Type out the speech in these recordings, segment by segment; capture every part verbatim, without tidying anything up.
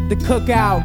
The cookout.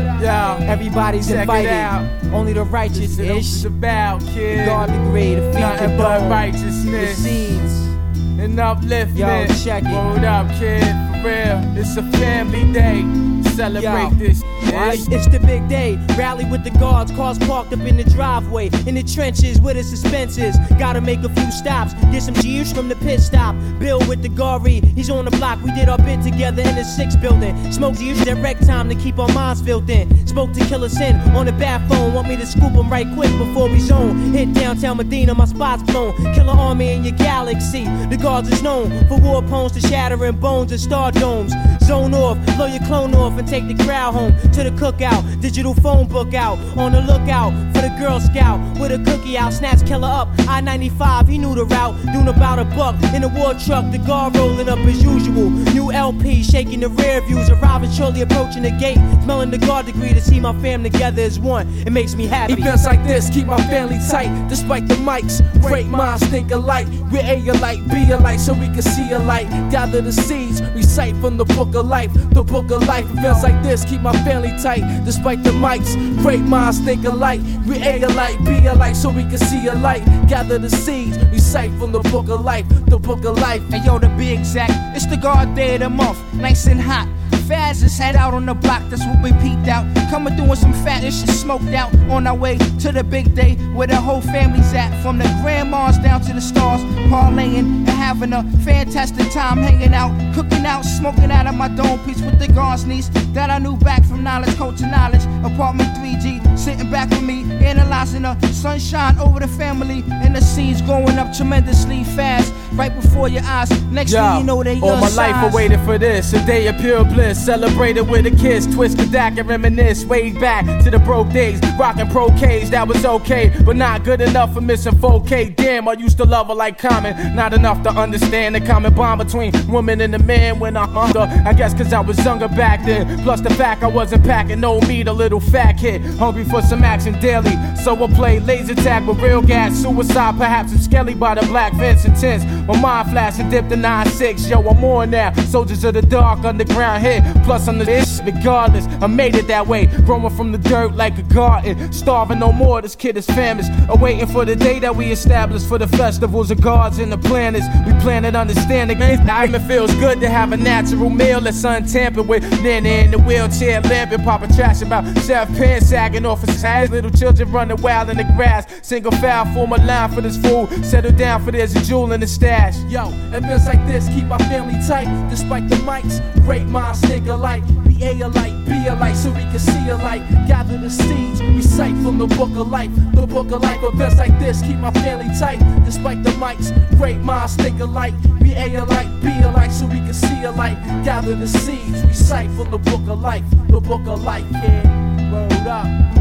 Yo, Everybody's check invited. it out. Only the righteous It's ish. about, kid. The God degree, the feed Nothing the but bone. The righteousness seeds. and upliftment. Yo, check it. Word up, kid. For real. It's a family day. Celebrate Yo. this. It's, it's the big day. Rally with the guards, cars parked up in the driveway. In the trenches where the suspense is. Gotta make a few stops. Get some G's from the pit stop. Bill with the Gary, he's on the block. We did our bid together in the sixth building. Smoke G's that wreck time to keep our minds filled in. Spoke to Killer Sin on the bat phone. Want me to scoop him right quick before we zone. Hit downtown Medina, my spot's blown. Killer army in your galaxy. The guards is known for war poems to shattering bones and star domes. Zone off, blow your clone off and take the crowd home to the cookout. Digital phone book out, on the lookout for the Girl Scout with a cookie out. Snatch Killer up, I ninety-five, he knew the route. Doing about a buck in a war truck, the guard rolling up as usual. New L P shaking the rear views, arriving shortly approaching the gate. Smelling the guard degree to see my fam together as one. It makes me happy. Events like this keep my family tight, despite the mics. Great minds think alike. We're A alike, B alike, so we can see alike. Gather the seeds, recite from the book of life. The book of life. Events like this keep my family tight, despite the mics. Great minds think alike. We're A alike, B alike, so we can see alike. Gather the seeds, recite from the book of life. The book of life. And yo, to be exact, it's the guard day of the month, nice and hot. Faz is head out on the block, that's what we peeped out. Coming through with some fat and shit smoked out. On our way to the big day where the whole family's at. From the grandmas down to the stars, parlaying and having a fantastic time hanging out. Cooking out, smoking out of my dome piece with the guards niece that I knew back from knowledge, code to knowledge. Apartment three G, sitting back with me, analyzing the sunshine over the family. And the scenes going up tremendously fast, right before your eyes. Next Yo, thing you know, they all my life I waited for this, a day of pure bliss. Celebrated with a kiss, twist the deck and reminisce. Way back to the broke days, rocking pro K's, that was okay, but not good enough for missing four K. Damn, I used to love her like Common, not enough to understand the common bond between woman and a man when I'm under. I guess cause I was younger back then, plus the fact I wasn't packing no meat, a little fat kid, hungry for some action daily. So I played laser tag with real gas, suicide, perhaps some skelly by the black fence and tents. My mind flash and dipped to nine six, yo, I'm on now. Soldiers of the dark, underground hit. Plus I'm the ish, regardless, I made it that way. Growing from the dirt like a garden, starving no more, this kid is famished. Awaiting for the day that we established for the festivals of gods and the planets. We plan it, understanding. It feels good to have a natural meal that's untampered with. Nana in the wheelchair, limping, Papa trash about Chef Pan sagging off his ass. Little children running wild in the grass. Single foul, form a line for this fool. Settle down for there's a jewel in the stash. Yo, events like this keep my family tight, despite the mics. Great minds think alike. Be A alike, B alike, so we can see alike. Gather the seeds, recite from the book of life. The book of life. Events like this keep my family tight, despite the mics. Great minds think alike. Be A alike, B alike, so we can see alike. Gather the seeds, recite from the book of life. The book of life, yeah. Word up.